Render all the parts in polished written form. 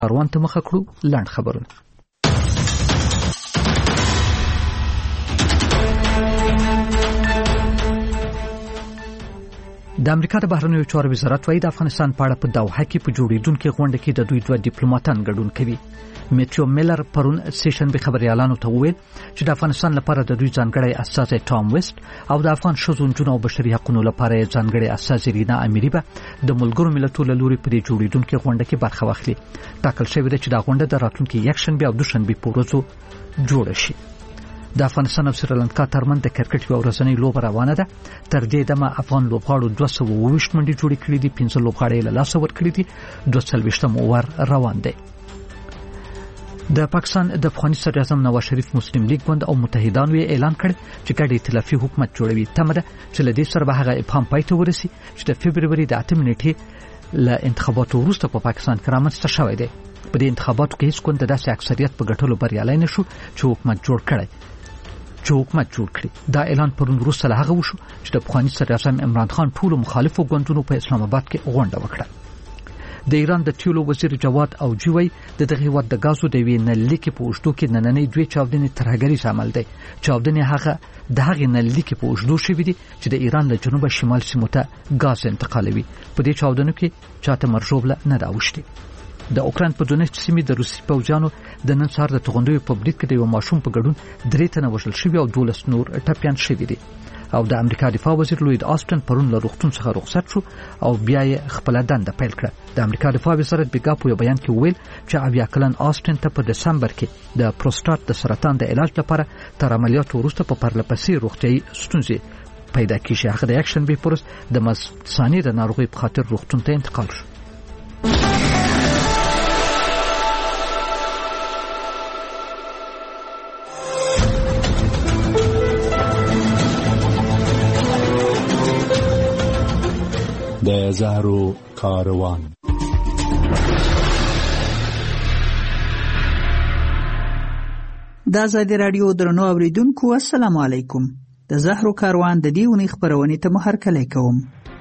کاروان ته مخه کړو. لاند خبرونه. د امریکا د بهرنیو چارو وزارت وايي د افغانستان په اړه په دوحه کې په جوړیدونکو غونډه کې د دوی دوه ډیپلوماټان ګډون کوي. میټیو میلر پرون سیشن به خبريالانو ته وویل چې د افغانستان لپاره د دوی ځانګړی استازی ټام ویسټ او د افغان شذو او بشري حقوقو لپاره ځانګړی استازی رینا امیری به د ملګرو ملتونو لوري په دې جوړیدونکو غونډه کې برخه واخلي. ټاکل شوی دی چې د غونډه د راتلونکي یکشنبه او دوشنبه په ورځو جوړ شي. د افغانستان او سریلانکا ترمنځ د کرکټ یو ورځنۍ لوبه روانه ده. تر دې دمه افغان لوبغاړو 220 منډې جوړې کړې دي، 15 لوبغاړي له لاسه ورکړي دي، 240 اوور روان دي. د پاکستان د افغاني صدر اعظم نواز شریف مسلم لیگ ګوند او متحدانو اعلان کړ چې ګډ ائتلافي حکومت جوړوي. تمه ده چې له دې سره به هغه ابهام پای ته ورسي چې د فبرवरी د 8 نیټې له انتخاباتو وروسته په پاکستان کې رامنځته شوی دی. په دې انتخاباتو کې هیڅ ګوند داسې اکثریت په ګټلو بریالي نشو چې حکومت جوړ کړي. دا اعلان پرون وروسته له هغه وشو چې د افغاني صدر اعظم عمران خان ټول مخالفو ګوندونو په اسلام آباد کې غونډه وکړه. د ایران د تیلو وزیر جواد اوجوی د دغه وخت د غازو د وینل کې په وشتو کې نننې دوی چاودنې ترهګری شامل دي. چاودنې هغه د هغه نل کې په وشتو شوې دي چې د ایران له جنوب شمال سیمو ته غاز انتقالوي. په دې چاودنو کې چاته مرجوبله نه راوښتي. د اوکران په دونیټسک سیمې د روسي پوځیانو د نن سهار د توغندوی په برید کې د یو ماشوم په ګډون 3 تنه وژل شوي او 12 نور ټپيان شوي دي. او د امریکا دفاع وزیر لوید آسټن پرون له روغتون څخه رخصت شو او بیا یې خپل دنده پیل کړه. د امریکا دفاع وزارت بیګا په بیان کې ویل چې اویا کلن آسټن ته په دسمبر کې د پروستات د سرطان د علاج لپاره تر عملیات وروسته په پرلپسې روغتيایي ستونزې پیدا کیږي. هغه د اکشن به پرس د مثانې د ناروغي په خاطر روغتون ته انتقال شو. د زهرو کاروان. د آزادي رادیو درنو اوریدونکو السلام علیکم. د زهرو کاروان د دې ونې خبرونه ته محرکلی کوم.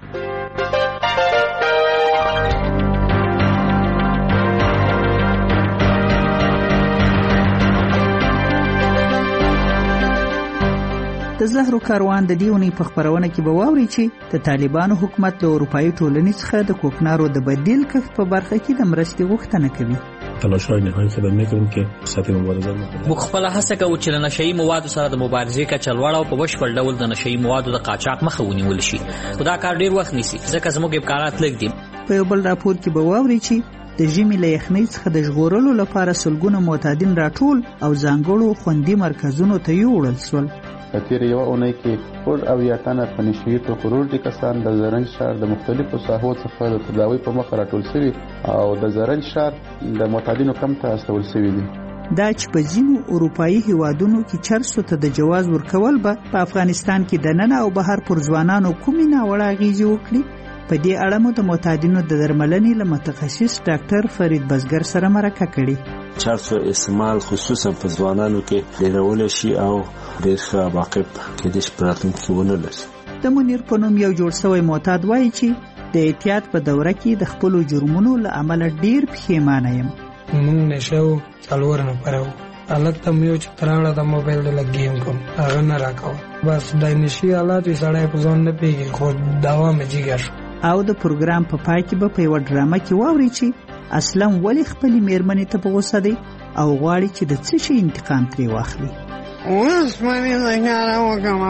د زهرو کاروان د دیونی په خبرونه کې به واوري چې د طالبانو حکومت د اروپאי ټولنې څخه د کوکنارو د بدیل کښت په برخه کې د مرستې غوښتنه کوي. تلاش‌های نهایی خودم می‌کنیم که سطح مبارزه موږ خپل هڅه کوو چې د نشئی موادو سره د مبارزې کچه لوړه او په بشپړ ډول د نشئی موادو د قاچاق مخه ونیول شي. خدا کار ډیر وخت نیسي ځکه زموږ امکانات لږ دي. په یو بل راپور کې به واوري چې د ژمي له یخنۍ څخه د ژغورلو لپاره سلګونه معتادین راټول او ځانګړو خوندي مرکزونو ته یوړل شول. تیر یو اونۍ کې ټول او یا تنه پنځشي ته خروج کسان د زرنج شهر د مختلفو ساحو څخه د تداوی په مخ راټول شوي او د زرنج شهر د معتادینو کم ته استول شوي دي. دا چې په ځینو اروپאי هیوادونو کې چرسو ته د جواز ورکول به په افغانستان کې د نن او بهر پر ځوانانو کومې ناوړه اغیزې وکړي. په دې اړه مو د معتادینو د درملنې له متخصص ډاکټر فرید بزګر سره مرکه کړې. چرسو استعمال خصوصا په ځوانانو کې ډیرول شي او ډیر ښه عواقب کې د شپراتون کې ونه لري. د منیر په نوم یو جوړ شوی معتاد وایي چې د احتیاط په دوره کې د خپل جرمونو له امله ډیر پښیمانه یم. موږ نشو څلور نه پرو الګ ته یو چې تراړه د موبایل د لګیم کوم هغه نه راکاو بس د نشي حالات یې سړی په ځان نه پیږي خو دوا مې جګر. او د پروګرام په پای کې به په یو ډرامه کې واوري چې اسلم ولی خپل میرمنې ته په غوسه دی او غواړي چې د څه شي انتقام ترې واخلي. اوس مې زنګاره وکړم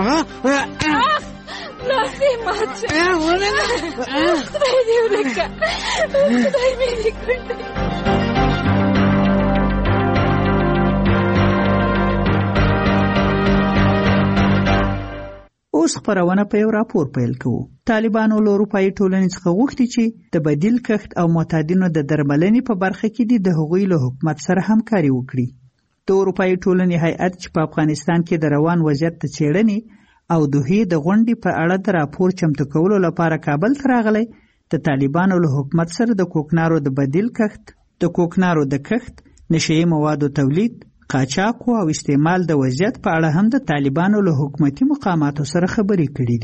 لاسې ماته خدای دې ولکه خدای مې دې کړی. اوس خبرونه په یو راپور پیل کوو. طالبانو له اروپאי ټولنې څخه غوښتي چې د بدیل کښت او معتادینو د درملنې په برخه کې د هغوی له حکومت سره همکاري وکړي. د اروپאי ټولنې هیئت چې په افغانستان کې د روان وضعیت ته څېړنې او دوی د غونډې په اړه د راپور چمتو کولو لپاره کابل ته راغلی، د طالبانو له حکومت سره د کوکنارو د بدیل کښت، د کوکنارو د کښت، نشئی موادو تولید، قاچاق او استعمال د وضعیت په اړه هم د طالبانو له حکومتي مقاماتو سره خبرې کړې دي.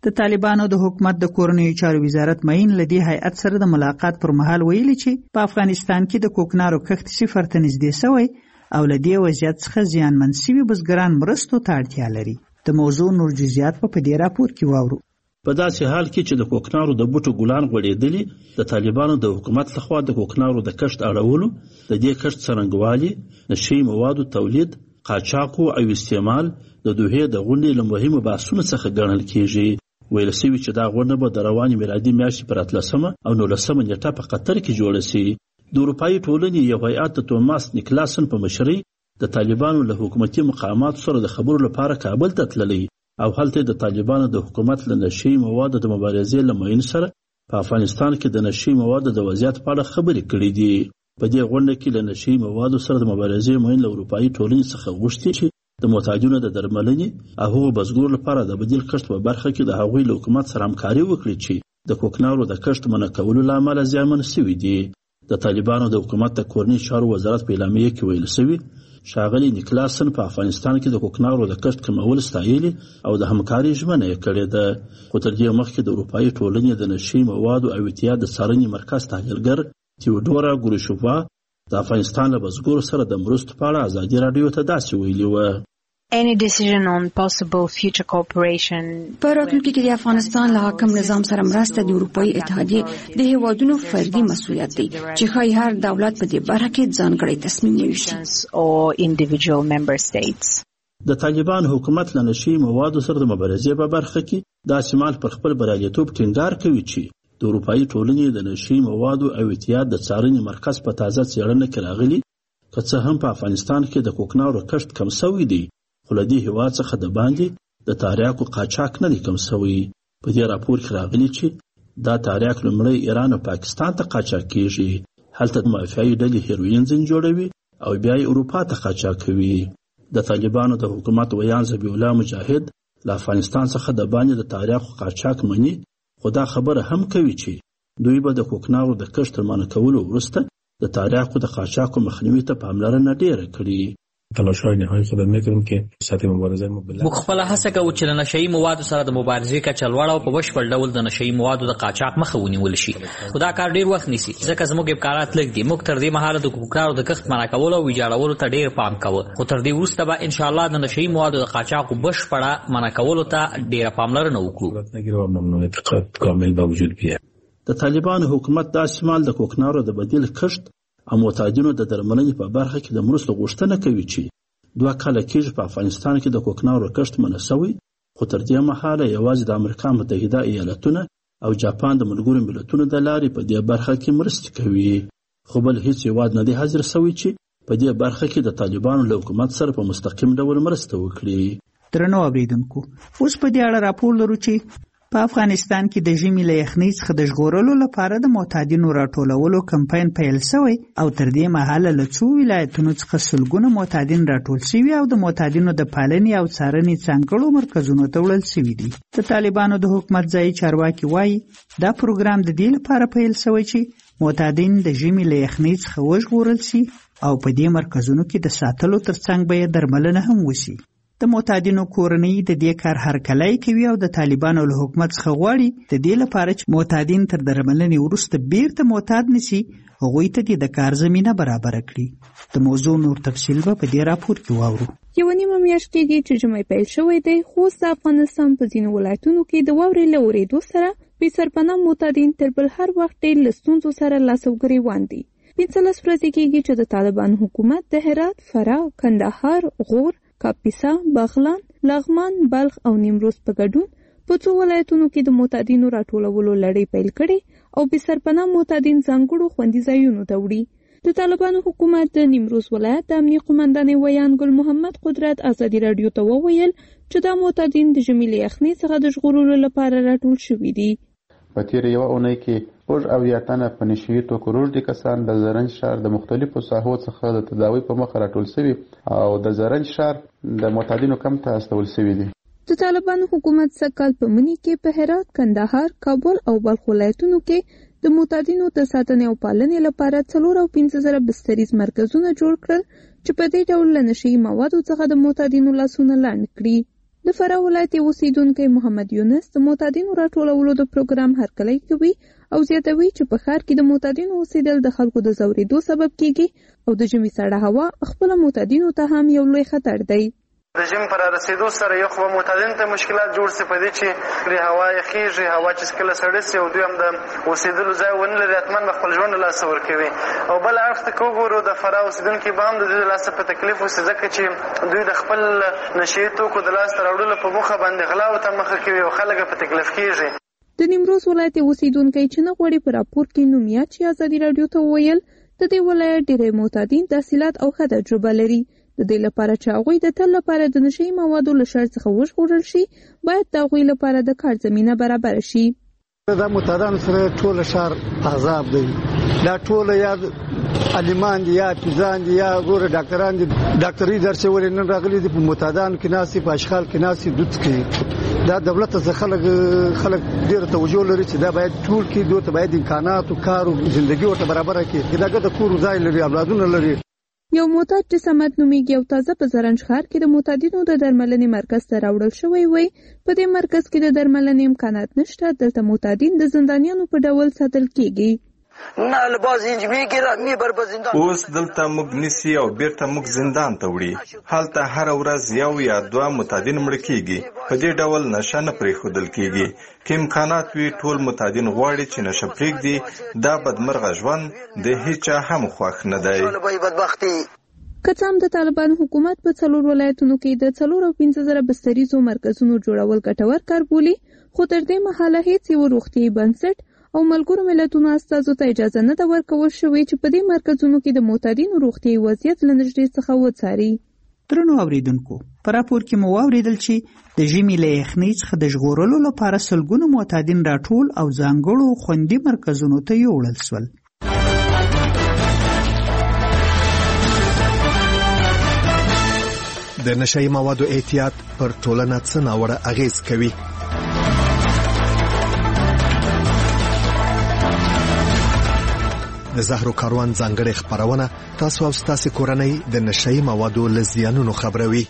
د طالبانو د حکومت د کورنیو چارو وزارت معین لدی هیئت سره د ملاقات پر مهال ویلي چې په افغانستان کې د کوکنارو کښت 0 ته نږدې شوی او لدی وضعیت څخه زیانمن شوي بزګران مرستو ته اړتیا لري. د موضوع نور جزئیات په دې راپور کې واورو. په داسې حال کې چې د کوکنارو د بوټو ګلان غوړېدلي، د طالبانو د حکومت لخوا د کوکنارو د کښت اړولو، د دې کښت څرنګوالي، نشي موادو تولید، قاچاقو او استعمال د دوحې د غونډې له مهمو بحثونو څخه ګڼل کېږي. ویل شوي چې دا غونډه به د روانې میلادي میاشتې پر 18 او 19 نیټه په قطر کې جوړه شي. د اروپایي ټولنې یو هیئت د توماس نیکلاسن په مشرۍ د طالبانو له حکومتي مقاماتو سره د خبرو لپاره کابل ته تللی او هلته د طالبانو د حکومت له نشي موادو د مبارزې له معین سره په افغانستان کې د نشي موادو د وضعیت په اړه خبرې کړې دي. په دې غونډه کې له نشي موادو سره د مبارزې معین له اروپایي ټولنې څخه غوښتي چې د معتادینو د درملنې او هغو بزګرو لپاره د بدیل کښت په برخه کې د هغوی له حکومت سره همکاري وکړي چې د کوکنارو د کښت منع کولو له امله زیانمن شوي دي. د طالبانو د حکومت د کورنیو چارو وزارت په اعلامیه کې ویل شوي ښاغلي نیکلاسن په افغانستان کې د کوکنارو د کښت کمول ستایلي او د همکاري ژمنه یې کړې ده. خو تر دې مخکې د اروپایي ټولنې د نشي موادو او اعتیاد د څارنې مرکز تحلیلګر تیودورا ګروشووا د افغانستان له بزګرو سره د مرستو په اړه ازادي راډیو ته داسې ویلي وه: Any decision on possible future cooperation په راتلونکي کې د افغانستان له حاکم نظام سره مرسته د اروپایي اتحادیې د هیوادونو فردي مسؤلیت دی چې ښایي هر دولت په دې برخه کې ځانګړی تصمیم ونیسي or individual member states. د طالبان حکومت له نشي موادو سره د مبارزې په برخه کې داسې مال پر خپل بریالیتوب ټینګار کوي چې د اروپایي ټولنې د نشي موادو او اعتیاد د څارنې مرکز په تازه څېړنه کې راغلي که څه هم په افغانستان کې د کوکنارو کښت کم شوی دی، خو له دې هېواد څخه د باندې د تاریاکو قاچاق نه دی کم شوی. په دې راپور کې راغلي چې دا تاریاک لومړی ایران او پاکستان ته قاچاق کېږي، هلته مافیایي ډلې هیروین ځین جوړوي او بیا یې اروپا ته قاچاق کوي. د طالبانو د حکومت ویان ذبیح الله مجاهد له افغانستان څخه د باندې د تاریاکو قاچاق مني، خو دا خبره هم کوي چې دوی به د کوکنارو د کښت تر منع کولو وروسته د تاریاکو د قاچاقو مخنیوي ته پاملرنه ډیره کړي. تلاش‌های نهایی خود می‌کنیم که سطح مبارزه ما بلند. موږ خپل هڅه کوو چې د نشئی موادو سره د مبارزې کچه لوړه او په بشپړ ډول د نشئی موادو د قاچاق مخه ونیول شي. خو دا کار ډیر وخت نیسي ځکه زموږ امکانات لږ دي. موږ تر دې مهاله د کوکنارو د کښت منع کولو او ویجاړولو ته ډیر پام کوو، خو تر دې وروسته به ان شاء الله د نشئی موادو د قاچاق بشپړه منع کولو ته ډیر پاملرنه وکړو. د طالبانو حکومت دا شمال د کوکنارو د بدیل کښت او معتادینو د درملنې په برخه کې د مرستو غوښتنه کوي چې 2 کاله کېږي په افغانستان کې د کوکنارو کښت منع شوی، خو تر دې مهاله یوازې د امریکا متحده ایالتونه او جاپان د ملګرو ملتونو د لارې په دې برخه کې مرستې کوي، خو بل هیڅ هیواد نه دی حاضر شوی چې په دې برخه کې د طالبانو له حکومت سره په مستقیم ډول مرسته وکړي. درنو اوریدونکو، اوس په دې اړه راپور لرو چې په افغانستان کې د ژمي له یخنۍ څخه د ژغورلو لپاره د معتادینو راټولولو کمپاین پیل شوی او تر دې مهاله له څو ولایتونو څخه سلګونه معتادین راټول شوي او د معتادینو د پالنې او څارنې ځانګړو مرکزونو ته وړل شوي دي. د طالبانو د حکومت ځایي چارواکي وایي دا پروګرام د دې لپاره پیل شوی چې معتادین د ژمي له یخنۍ څخه وژغورل شي او په دې مرکزونو کې د ساتلو ترڅنګ به یې درملنه هم وشي. د معتادینو کورنۍ د دې کار هرکلی کوي او د طالبانو له حکومت څخه غواړي د دې لپاره چې معتادین تر درملنې وروسته بیرته معتاد نشي، هغوی ته د کار زمینه برابر کړي. د موضوع نور تفصیل به په دې راپور کې واورو. یو نیمه میاشت کېږي چې ژمی پیل شوی دی، خو د افغانستان په ځینو ولایتونو کې د واورې له اورېدو سره بې سرپناه معتادین تر بل هر وخت ډېر له ستونزو سره لاس او ګریوان دي. 15 ورځې کېږي چې د طالبانو حکومت د هرات، فراه، کندهار، غور، کاپیسا، بغلان، لغمان، بلخ او نیمروز په ګډون په څو ولایتونو کې د معتادینو راټولولو لړۍ پیل کړې او بې سرپناه معتادین ځانګړو خوندي ځایونو ته وړي. د طالبانو حکومت د نیمروز ولایت د امنیه قومندانې ویان ګل محمد قدرت ازادي راډیو ته وویل چې دا معتادین د ژمي له یخنۍ څخه د ژغورلو لپاره راټول شوي دي. په تیر یو اونۍ کې 80 تنه په نشي توکو روږدي کسان د زرنج ښار د مختلفو ساحو څخه د تداوی په مخ راټول شوي او د زرنج ښار د معتادینو کمپ ته استول شوي دي. د طالبانو حکومت سږکال په مني کې په هرات، کندهار، کابل او بلخ ولایتونو کې د معتادینو د ساتنې او پالنې لپاره 4,15,000 بستریز مرکزونه جوړ کړل چې په دې ډول له نشي موادو څخه د معتادینو لاسونه لنډ کړي. د فراه ولایت اوسیدونکی محمد یونس د معتادینو راټولولو د پروګرام هرکلی کوي او زیاتوي چې په ښار کې د معتادینو اوسېدل د خلکو د ځورېدو سبب کیږي او د ژمي سړه هوا خپله معتادینو ته هم یو لوی خطر دی. د ژمي په رارسېدو سره یو خو معتادینو ته مشکلات جوړ سي په دې چې پرې هوا یخېږي، هوا چې کله سړه سي او دوی هم د اوسېدلو ځای ونه لري، حتما به خپل ژوند له لاسه ورکوي. او بل اړخ ته که وګورو د فراه اوسېدونکي به هم د دوی د لاسه په تکلیف اوسي، ځکه چې دوی د خپل نشهیي توکو د لاسته راوړلو په موخه باندې غلاو ته مخه کوي او خلک په تکلیف کېږي. د نیمروز ولایت اوسیدونکی چې نه غواړي په راپور کې نوم یاد شي ازادي راډیو ته وویل د دې ولایت ډېری معتادین تحصیلات او ښه تجربه لري. د دې لپاره چې هغوی د تل لپاره د نشهیي موادو له شر څخه وژغورل شي، باید د هغوی لپاره د کار زمینه برابر شي. دا معتادانو سره ټول ښار عذاب دی. دا ټول یا عالمان دي یا حافظان دي یا ګوره ډاکټران دي، ډاکټري درس ولې نن راغلي دي په معتادانو کې ناسي، په اشغال کې ناسي، دوت کې دا دولت څخه خلک ډېر توجه لري چې دا باید ټول کې دوی ته باید امکانات او کار او ژوندۍ ورته برابر کړي. دا د کور ځای لري، اولادونه لري. یو معتاد چې صمد نومیږي او تازه په زرنج ښار کې د معتادینو د درملنې مرکز ته راوړل شوی وی. په دې مرکز کې د درملنې امکانات نشته. دلته معتادین د زندانیانو په ډول ساتل کیږي. اوس دلته موږ نیسي او بیرته موږ زندان ته وړي. هلته هر ورځ یو یا دوه معتادین مړه کیږي. په دې ډول نشه نه پرېښودل کیږي. که امکانات وي ټول معتادین غواړي چې نشه پرېږدي. دا بدمرغه ژوند د هیچا هم خوښ نه دی. که څه هم د طالبان حکومت په 4 ولایتونو کې د 4 او 15,000 بستریزو مرکزونو جوړول ګټور کار بولي، خو تر دې مهاله هیڅ یو روغتیایي بنسټ او ملګرو ملتونو استازو ته اجازه نه ده ورکول شوې چې په دې مرکزونو کې د معتادینو روغتیایي وضعیت له نږدې څخه وڅاري. درنو اوریدونکو، په راپور کې مو واوریدل چې د ژمي له یخنۍ څخه د ژغورلو لپاره سلګونو معتادین راټول او ځانګړو خوندي مرکزونو ته یوړل شول. د نشهیي موادو احتیاط پر ټولنه څه ناوړه اغیز کوي؟ د زهرو کاروان ځانګړې خبرونه تاسو او ستاسو کورنۍ د نشهیي موادو له زیانونو خبروي.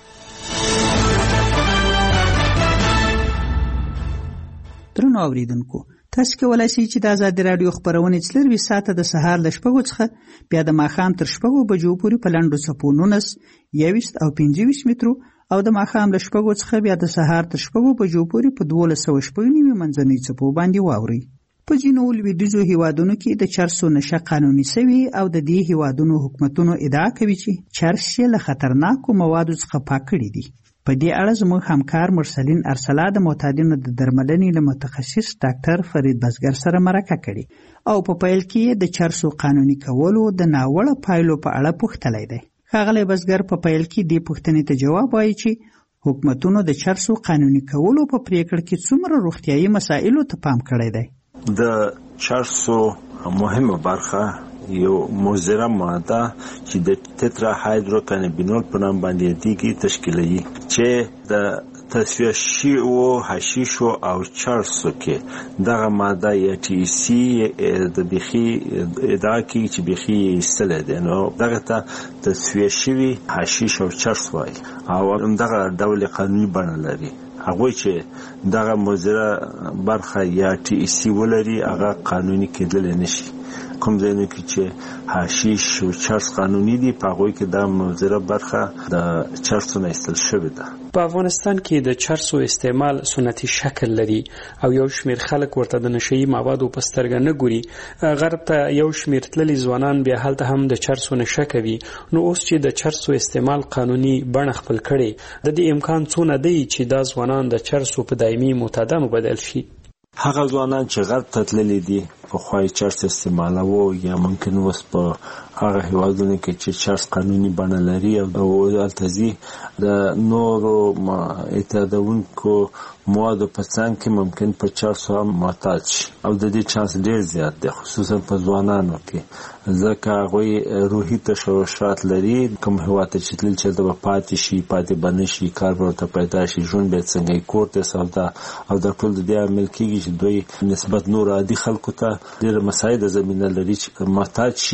درنو اوریدونکو، تاسو کولای شئ چې د ازادي راډیو خبرونه څلور ساعته د سهار ل 6 څخه بیا د ماښام تر 6 بجو پورې په لنډو څپو 19 21 او 25 مترو او د ماښام ل 6 څخه بیا د سهار تر 6 بجو پورې په 1290 منځنۍ څپو باندې واوري. په ځینو لویدیځو هیوادونو کې د چرسو نشه قانوني شوی او د دې هیوادونو حکومتونو ادعا کوي چې چرس له خطرناکو موادو څخه پاک کړي دي. په دې اړه زموږ همکار مرسلین ارسلا د معتادینو د درملنې له متخصص ډاکټر فرید بزګر سره مرکه کړې او په پیل کې د چرسو قانوني کولو د ناوړه پایلو په اړه پوښتلی دی. ښاغلی بزګر په پیل کې دې پوښتنې ته جواب وایي چې حکومتونو د چرسو قانوني کولو په پریکړه کې څومره روغتیایي مسایلو ته پام کړی دی. د چرسو مهمه برخه یو مضره ماده چې د تترا هایدروکانابینول په نام باندې دیږي تشکیلوي، چې د تصفیه شویو حشیشو او چرسو کې دغه ماده یا ټي سی د بخي ادعا کوي چې بخي ایستل دي. نو دغه ته تصفیه شوی حشیش او چرس وایي او دغه ډول قانوني بڼه لري. هغه چې دغه مضره برخه یا ټي سی ولري هغه قانوني کېدل نشي. کوم ځای کې چې حشیش او چرس قانوني دي په هغه کې د مضره برخه د چرسو نه ایستل شوی ده. په افغانستان کې د چرسو استعمال سنتي شکل لري او یو شمیر خلک ورته د نشهیي موادو په سترګه نه ګوري. غرب ته یو شمیر تللي ځوانان بیا هلته هم د چرسو نشه کوي. نو اوس چې د چرسو استعمال قانوني بڼه خپل کړي، د دې امکان څونه دی چې دا ځوانان د چرسو په دایمي معتادانو بدل شي؟ هغه ځوانان چې غرب ته تللي دي په خوای چرس استعمالوي یا ممکن اوس په هغه هیوادونو کې چې چرس قانوني بڼه لري او التزي د نورو اعتیادونکو موادو په څنګ کې ممکن په چرسو هم معتاد شي او د دې چانس ډیر زیات دی، خصوصا په ځوانانو کې، ځکه هغوی روحي تشوشات لري. کوم هیواد ته چې تلل چې د پاتې شي پاتې بنه شي، کار ورته پیدا شي، ژوند به څنګه کور ته سودا او د ټول د دې عامل کېږي چې دوی نسبت نور عادي خلکو ته ډېر مسایل زمینه لري چې معتاد شي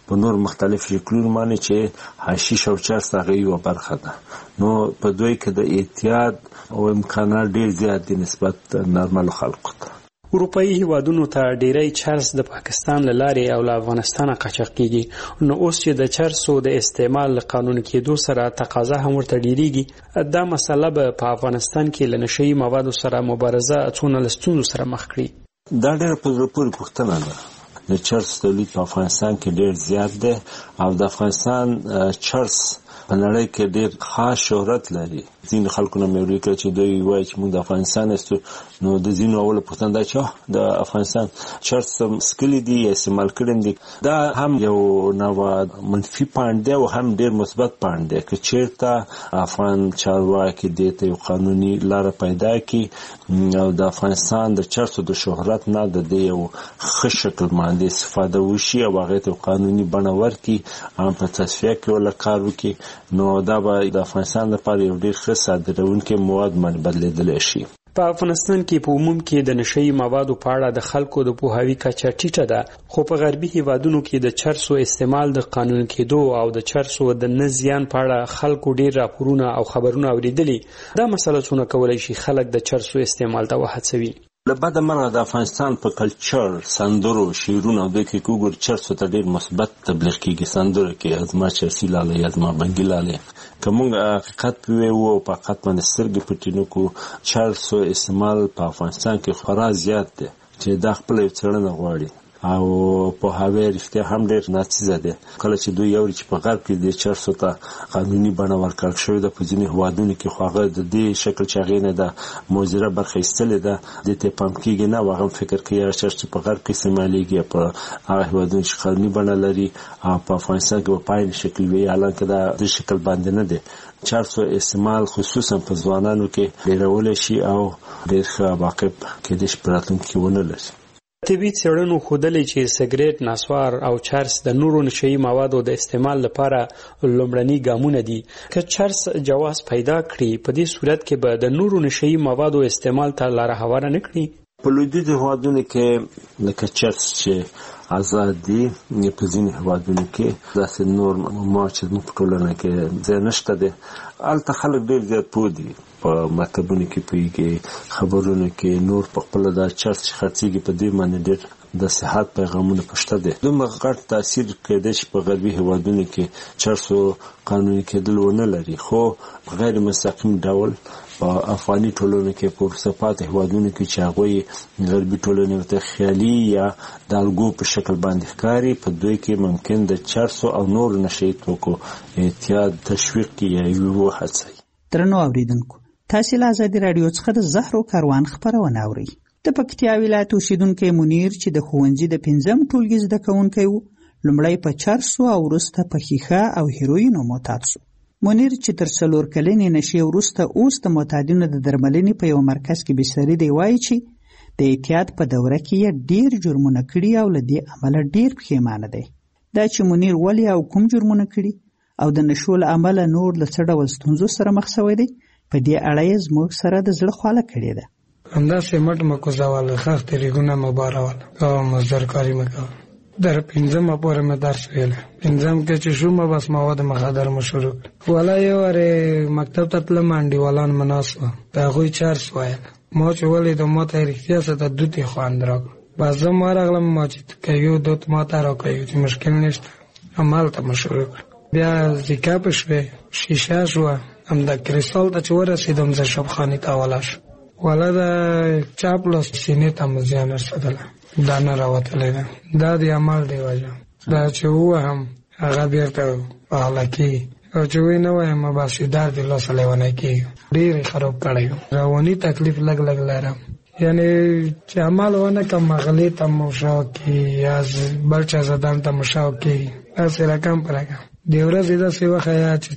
په نور مختلف شکلونو باندې چې حشیش او چرس هغه یو برخه ده. نو په دوی کې د اعتیاد او امکانات ډیر زیات دي نسبت نورمال خلکو ته. اروپایي هیوادونو ته ډیری چرس د پاکستان له لارې او له افغانستان قاچاق کیږي. نو اوس چې د چرسو د استعمال قانون کېدو سره تقاضا هم ورته ډیریږي، دا مسله به په افغانستان کې له نشئی موادو سره مبارزه څونه له ستونزو سره مخ کړي. دا ډېره په زړه پورې پوښتنه ده. د چرس تولید په افغانستان کې ډېر زیات دی او د افغانستان چرس په نړۍ کې ډېر خاص شهرت لري. ځینې خلکو نه مې اورېدل چې دوی وایي چې موږ د افغانستان یاستو، نو د ځینو اوله پوښتنه دا چې د افغانستان چرس څښلي دي یا استعمال کړي دي. دا هم یو نوع منفي پاینټ دی او هم ډېر مثبت پاینټ دی. که چېرته افغان چارواکي دې ته یو قانوني لاره پیدا کړي او د افغانستان د چرسو د شهرت نه د دې یو ښه شکل باندې استفاده وشي او هغې ته قانوني بڼه ورکړي، هم په تصفیه کې ورله کار وکړي، نو دا به د افغانستان لپاره یو ډېر ښه صادروونکی مواد باندې بدلېدلی شي. په افغانستان کې په عموم کې د نشئی موادو په اړه د خلکو د پوهاوي کچه ټیټه ده، خو په غربي هیوادونو کې د چرسو استعمال د قانون کېدو او د چرسو د نه زیان په اړه خلکو ډېر راپورونه او خبرونه اورېدلي. دا مسله څونه کولی شي خلک د چرسو استعمال ته وهڅوي؟ له بده مرغه د افغانستان په کلچر، سندرو، شعرونو دوی کې کوګور چرسو ته ډېر مثبت تبلیغ کېږي. سندرو کې ازما چرسي لاله یا ازما بنګي لاله. که موږ حقیقت ووایو او په حقیقت باندې سترګې پټې نه کړو، چرسو استعمال په افغانستان کې خورا زیات دی چې دا خپله یو څېړنه غواړي او پوهاوی رښتیا هم ډېر ناڅیزه دی. کله چې دوی اوري چې په غرب کې د چرسو ته قانوني بڼه ورکړل شوې ده په ځینې هېوادونو کې، خو هغه د دې شکل چې هغې نه د مضره برخه ایستلې ده دې ته پام کېږي نه، او هغه هم فکر کوي هغه چرس چې په غرب کې استعمالېږي په هغه هېوادونو چې قانوني بڼه لري او په افغانستان کې به په عین شکل وي، حالانکه دا د شکل باندې نه دی. چرسو استعمال خصوصا په ځوانانو کې ډېرولی شي او ډېر ښه عواقب کېدای شي په راتلونکي کې ونه لري. طبي څېړنو ښودلې چې سګرټ، نسوار او چرس د نورو نشئی موادو د استعمال لپاره لومړني ګامونه دي. که چرس جواز پیدا کړي، په دې صورت کې به د نورو نشئی موادو استعمال ته لاره هواره نه کړي. په لویدیځو هېوادونو کې لکه چرس چې آزاد دي، په ځینې هېوادونو کې داسې نور مواد چې زموږ په ټولنه کې ځای نشته دی. هلته خلک ډېر زیات پوه دي، په مکتبونو کې پوهېږي، خبرونو کې، نور په خپله دا چرس چې خرڅېږي په دې باندې ډېر د صحت پیغامونه پشته دی. دومره غټ تاثیر کېدای شي په غربي هېوادونو کې چرسو قانوني کېدل ونه لري، خو په غیر مستقیم ډول په افغاني ټولنو کې په وروسته پاتې هېوادونو کې چې هغوی غربي ټولنې ورته خیالي یا د الګو په شکل باندې ښکاري، په دوی کې ممکن د چرسو او نورو نشهیي توکو اعتیاد تشویق کړي یا یې وهڅوي. درنو اورېدونکو، تاسې له ازادي راډیو څخه د زهرو کاروان خپرونه اورئ. د پکتیا ولایت اوسېدونکی منیر چې د ښوونځي د 5م ټولګي زده کوونکی و، لومړی په چرسو او وروسته په ښیښه او هیروینو معتاد شو. منیر چې تر 4 کلنې نشې وروسته اوس د معتادینو د درملنې په یو مرکز کې بستري دی، وایي چې د اعتیاد په دوره کې یې ډېر جرمونه کړي او له دې امله ډېر پښیمانه دی. دا چې منیر ولې او کوم جرمونه کړي او د نشو له امله نور له څه ډول ستونزو سره مخ شوی دی، په دې اړه یې زموږ سره د زړه خواله کړې ده. همداسې مټ مه کوزوله، ښخ طریقونه مه باروله او مزدور کاري مه کوه. در 5مه پورې مې درس ویلی، 5م کې چې شومه بس مواد مخدر مې شروع کړ. والا یو وارې مکتب ته تلم، انډیوالان مې ناست وه، په هغوی چرس ویل. ما چې ولیدم ما ته یې رښتیا څه د دوت یې خوند راکړ. بس زه م ورغلم، ما چې کوي دوت ما ته راکوي چې مشکل نشته، همالته مې شروع کړ. بیا زیکاپ شوې، شیشه شوه، همدا کریستال ته چې ورسېدم زه شبخانې ته ولاړ شوم. والا د چاپ لاس سینې ته مې زیان رسېدلی، دا نه راوتلی ده. دا د عمل دی وجه دا چې ووهم هغه بیرته پهله کېږي، او چې وی نه وایم بس درد یې لاسه لیونی کېږي. ډېر یې خراب کړی یم، رواني تکلیف لږ لږ لرم. یعنې چې عمل ونه کړم غلې ته مو شوق کېږي یا بل چا زدن ته مو شوق کېږي، داسې رقم په رقم. د ورځې داسې وخت یا چې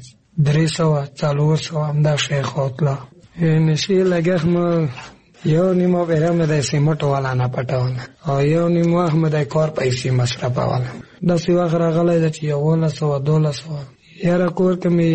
300 400 همدا شی خوتله. نشي لګښت مو یو نیمه پیره مې د سیمټو والا نه پټوله او یو نیمه وخت مې د کار پیسې مصرفوله. داسې وخت راغلی ده چې 1100 1200 یاره کور کې مې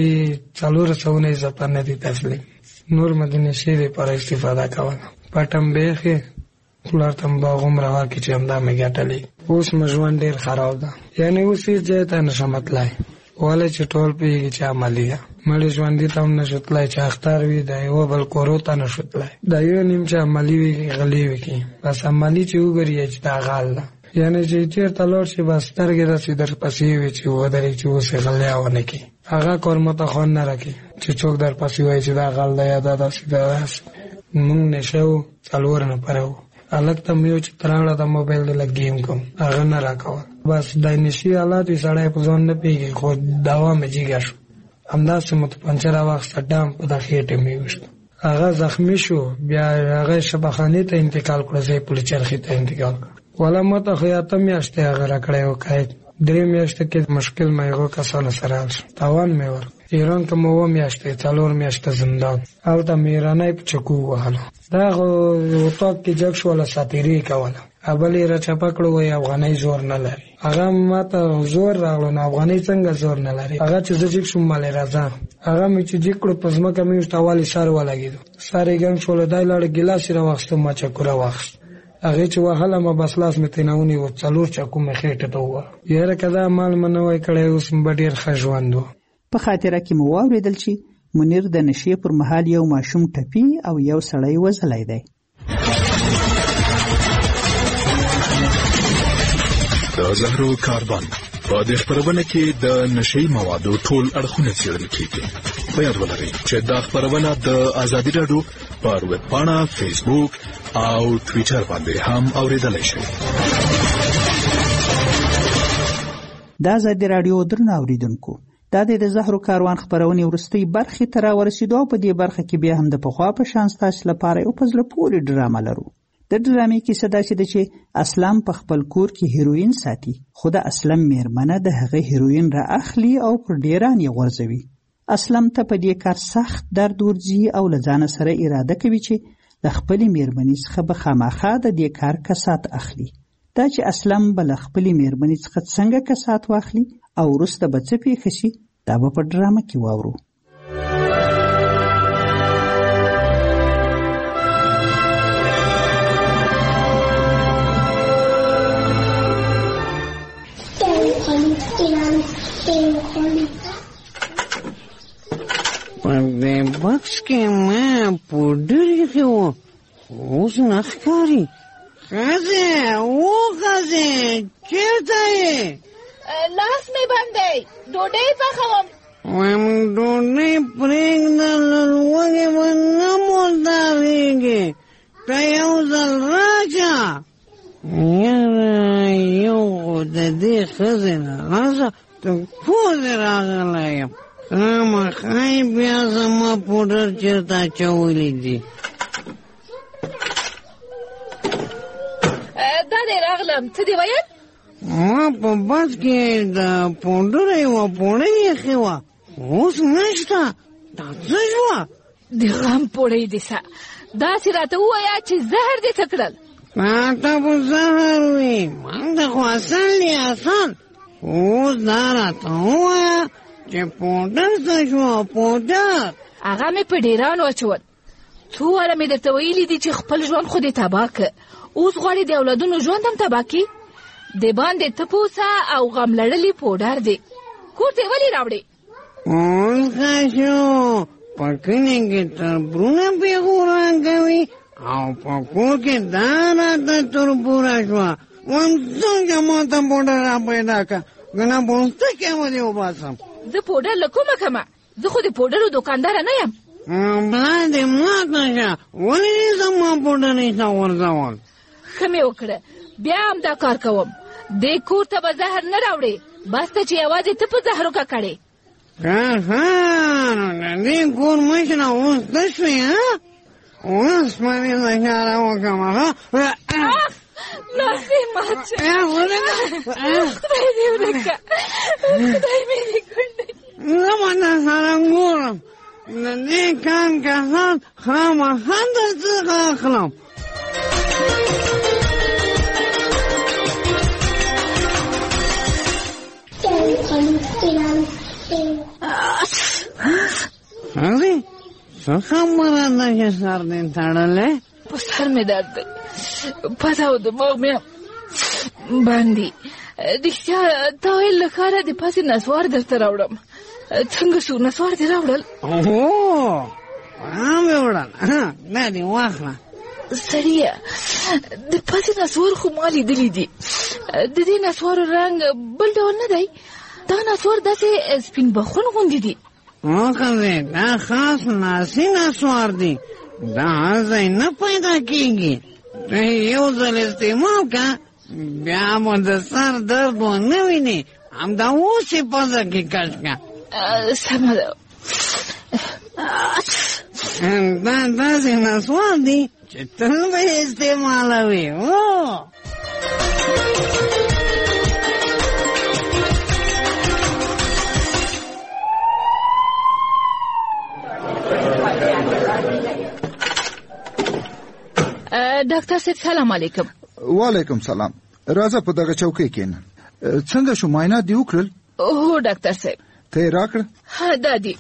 400 اضافه نه دي تسلیم. نور مې د نشي لپاره استفاده کوله. پټم بیخې کولر ته باغوم راوکې چې همدا مې ګټلې. اوس مې ژوند ډېر خراب ده، یعنې اوس هېڅ ځای ته نشم تللی، ولې چې ټول پوهېږي چې عملي ده. مړې ژوندي ته هم نشو تللی، چې اختر وي د یوه بل کورو ته نشو تللی. دا یو نیم چې عملي وي غلي وکړي، بس عملي چې وګوري چې دا غال ده، یعنې چې چېرته لاړ شي بس سترګې داسې در پسې وي چې ودرېږي چې اوس یې غلیا ونه کړي. هغه کار ماته خوند نه راکړي چې څوک در پسې وایي چې دا غل ده یا دا داسې ده داسې. مونږ نشه وو 4 نفره وو، هلک ته مې یو چې ته راوړه د موبایل د لږ گیم کوم، هغه نه راکول. بس د نشي حالات وي، سړی په ځان نه پوهېږي، خو دوا مې جګه شو. همداسې مو ته پنچره واخیسته، ډام په د خېټې مې ویشت. هغه زخمي شو، بیا هغه شفاخانې ته انتقال کړه، زه یې پل چرخي ته انتقال کړه. والا ما ته خو 8 میاشتې هغه راکړی و قید، 3 میاشتې کې مشکل مې هغو کسانو سره حل شو، تاوان مې ورکړ. ایران ته مې 7 میاشتې 4 میاشتې زندان، هلته مې ایرانی په چکو ووهلو. دا خو اطاق کې جګ شوله، ساتیري یې کوله. بل یې راچپه کړو، وایي افغانۍ زور نه لري. هغه ما ته زور راغلو، نو افغانۍ څنګه زور نه لري؟ هغه چې زه جګ شوم مالې راځه، هغه مې چې جګ کړو په ځمکه مې ویشت، اول یې سر ولګېدو، سر یې ګنګ شوله، دی لاړې ګیلاس یې راواخیستو، ما چکو راواخیست. هغې چې وهله ما بس لاس مې ترېنه ونیو، 4 چکو مې خېټې ته ووهه. یاره که دا عمل مې نه وای کړی، اوس مې به ډېر ښه ژوند و. په خاطره کې مو واورېدل چې منیر د نشې پر مهال یو ماشوم ټپي او یو سړی وژلی دی. د زهرو کاربن په دې خپرونه کې د نشي موادو ټول اړخونه څېړل کېږي. په یاد ولرئ چې دا خپرونه د ازادي راډیو پر ویب پاڼه، فیسبوک او ټویټر باندې هم اورېدلی شئ. د ازادي راډیو درنو اوریدونکو، دا د زهرو کاروان خپرونې وروستۍ برخې ته راورسېدو، او په دې برخه کې بیا هم د پخوا په شان ستاسو لپاره یو په زړه پورې ډرامه لرو. د ډرامې کیسه داسې ده چې اسلم په خپل کور کې هیروین ساتي، خو د اسلم میرمنه د هغه هیروین را اخلي او پر ډیران یې غورځوي. اسلم ته په دې کار سخت درد ورځي او له ځانه سره اراده کوي چې د خپلې میرمنې څخه به خامخا د دې کار کسات اخلي. دا چې اسلم به له خپلې میرمنې څخه څنګه کسات واخلي او وروسته به څه پېښه شي، دا به په ډرامه کې واورو. په دې بکس کې ما پوډر ایښی و، اوس نه ښکاري. ښځې ښځې چېرته یې؟ لاس مې بند دی، ډوډۍ پخوم. وایم ډوډۍ پرېږده، له لوږې به نه مردارېږي، ته یو ځل راشه. یاره یو خو د دې ښځې نه راشه، ته پوزې راغلی یم. خامخا بیا زما پوډر چېرته اچولی دي؟ دا دی راغلم، څه دې ویل؟ ما په بس کې د پوډر یوه پوړۍ ایښې وه، اوس نشته. دا څه شوه؟ د غم پوړۍ دې څه؟ داسې راته ووایه چې زهر دې څه کړل. راته به زهر وي، من ته خو اصل دی اصل. اوس دا راته ووایه چې پوډر څه شوه؟ پوډر هغه مې په ډیرانو اچول، څو واره مې درته ویلي دي چې خپل ژوند خو دې تباه که، اوس غواړې د اولادونو ژوند هم تباه کړي. د باندې تپوسه او غم لړلي پوډر دی، کور ته ولې راوړې؟ اوس ښه شو، په کلي کې تربرونه پیغوران کوي او په کور کې دا راته تربوره شوه. وایم څنګه ما ته پوډر را پیدا کړه، که نه پوستکې به دې وباسم. زه پوډر له کومه کمه؟ زه خو د پوډرو دوکانداره نه یم. بلا دې ماته شه، ولې دې زما پوډر ایسته ورځول؟ ښه مې وکړه، بیا هم دا کار کوم. دې کور ته به زهر نه راوړې، بس ته چې یوازې ته په زهرو ککړې. نو د دې کور مشره اوس ته شوې؟ اوس به دې زهره وکړم. لاس یې مات شو. خدای دې ونکړه، خدای مې دې کړی. زه به درسره ګورم، د دې کان کسان خامخا درڅخه اخلم. ښځې څه خبره ده چې سر دې تړلی؟ په سر مې درد دی، پزاو دماغ مې باندې رښتیا تا ویل له ښاره د پاسې نسوار درته راوړم. څنګه شو نسوار دې راوړل؟ مې وړل دا دې واخله. سړیه د پاسې نسوار خو ما لیدلی دي. د دې نسوارو رنګ بل ډول نه دی. دا نسوار داسې سپین بخون غوندې دي. ښځې دا خاص ناسي نسوار دي. دا هر ځای نه پیدا کېږي. ته یو ځل استعمال که بیا مو د سر درد ونه وینې. همدا اوس یې پزه کې کش که. سمه ده. دا داسې نسوار دي چې تل به یې استعمالوي. ډاکټر صاحب سلام علیکم. وعلیکم سلام. راځه په دغه چوکۍ کېنه. څنګه شو معاینات دې وکړل؟ هو ډاکټر صاحب. ته یې راکړه؟ ها دا دي.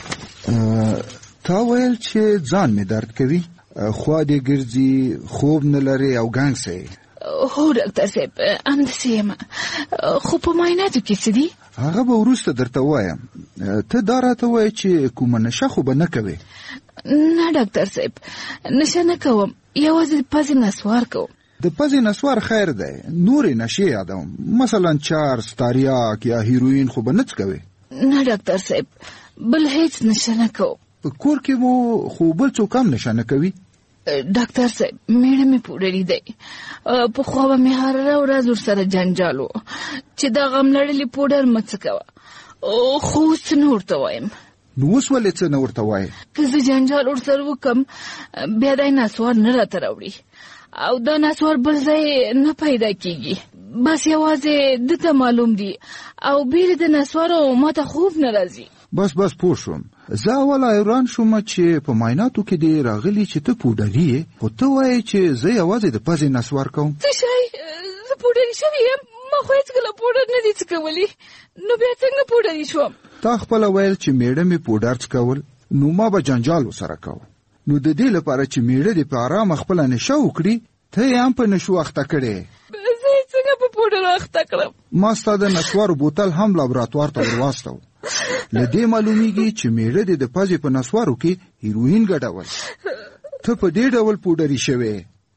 تا ویل چې ځان مې درد کوي، خوا دې ګرځي، خوب نه لري او ګنګ سې. هو ډاکټر صاحب همداسې یم، خو په معایناتو کې څه دي؟ هغه به وروسته درته وایم. ته دا راته وایې چې کومه نشه خو به نه کوې؟ نه ډاکټر صاحب نشه نه کوم، یوازې د پزې نسوار کوم. د پزې نسوار خیر دی، نورې نشې یادوم، مثلا چارس، تاریاک یا هیروین خو به نه څکوې؟ نه ډاکټر صاحب بل هیڅ نشه نه کوم. په کور کې مو خو بل څوک هم نشه نه کوي؟ ډاکټر صاحب میړه مې پوډري دی. پخوا به مې هره ورځ ورسره جنجال و چې دا غم لړلي پوډر مه څکوه، خو اوس نه ورته وایم. نو اوس ولې څه نه ورته وایې؟ که زه جنجال ورسره وکړم بیا دا نسوار نه راته راوړي او دا نسوار بل ځای نه پیدا کېږي. بس یوازې دته معلوم دي او بیرې د نسوارو ماته خوب نه راځي. بس پوه شوم. زه اول حیران شوم چې په معایناتو کې دې راغلي چې ته پوډري یې، خو ته وایې چې زه یوازې د پزې نسوار کوم. څه شی؟ زه پوډري شوې یم؟ ما خو هېڅکله پوډر نه دي څکولی، نو بیا څنګه پوډري شوم؟ تا خپله ویل چې میړه مې پوډر څکول، نو ما به جنجال ورسره کوو. نو د دې لپاره چې میړه دې په ارامه خپله نشه وکړي، ته یې هم په نشو اخته کړې. زه یې څنګه په پوډر اخته کړم؟ ما ستا د نسوارو بوتل هم لابراتوار ته ورواستو. له دې معلومیږي چې میړه دې د پزې په نسوارو کې هیروین ګډول. ته په دې ډول پوډري شوې.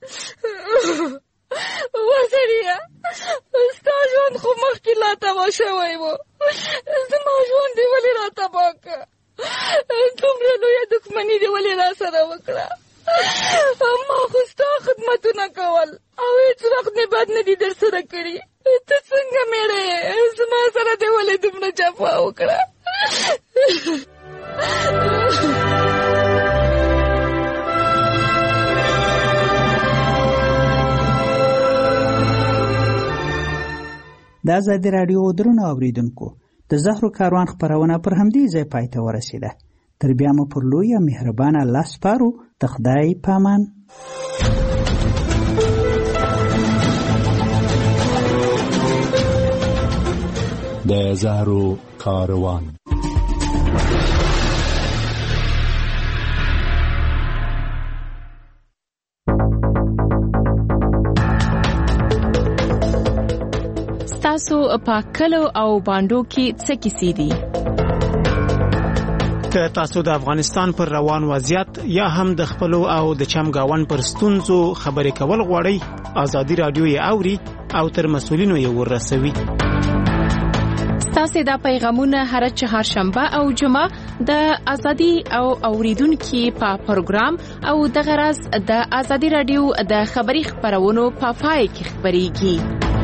وزیریه ستا ژوند خو مخکې لا تباه شوی و، زما ژوند دې ولې را تباه که؟ دومره لویه دښمني دې ولې را سره وکړه؟ ما خو ستا خدمتونه کول او هېڅ وخت مې بد نه دي در سره کړي. ته څنګه میړه یې؟ زما سره دې ولې دومره جفا وکړه؟ د ازادي راډیو درنو اوریدونکو، د زهرو کاروان خپرونه پر همدې ځای پای ته ورسېده. تر بیا مو پر لوی مهربان الله سپارو. د خدای پامان. د زهرو کاروان. تاسو په کلو او باندو کې څه کیسې دي؟ که تاسو د افغانستان پر روان وضعیت یا هم د خپلو او د چمګاون پر ستونزو خبرې کول غواړئ، ازادي راډیو یې اوري او تر مسؤلینو یې ورسوي. تاسو دا پیغامونه هر چهارشنبه او جمعه د ازادي او اوریدونکو په پروګرام او د غرض د ازادي راډیو د خبري خبرونو په پای کې خبريږي.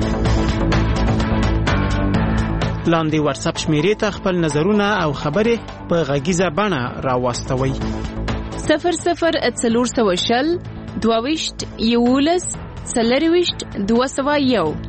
لاندې واتس اپ شمیرې ته خپل نظرونه او خبرې په غږیزه بڼه راوستوئ. 00 22 11 201